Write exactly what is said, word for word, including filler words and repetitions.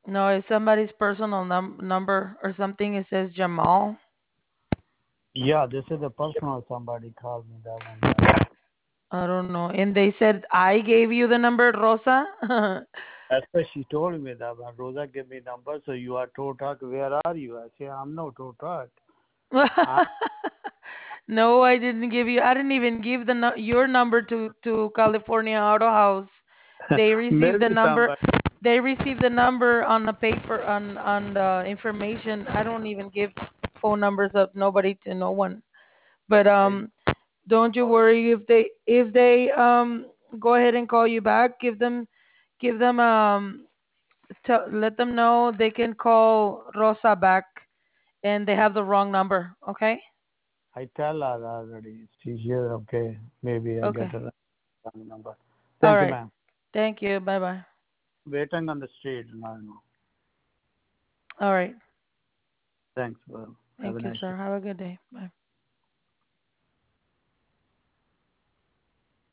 No, it's somebody's personal num- number or something. It says Jamal. Yeah, this is the personal somebody called me that one time. I don't know. And they said I gave you the number, Rosa. That's why she told me that when Rosa gave me number, so you are Totak, where are you? I say, I'm no Totak. I No, I didn't give you. I didn't even give the nu- your number to to California Auto House. They received the maybe number. somebody. They received the number on the paper on on the information. I don't even give phone numbers of nobody to no one. But I um, don't you know. worry if they if they um go ahead and call you back. Give them give them um tell, let them know they can call Rosa back and they have the wrong number. Okay. I tell her already. She's here. Okay, maybe I get Okay. her number. All Thank you, right. ma'am. Thank you. Bye bye. Waiting on the street now. All right. Thanks, well. Have Thank a you, nice sir. day. Have a good day. Bye.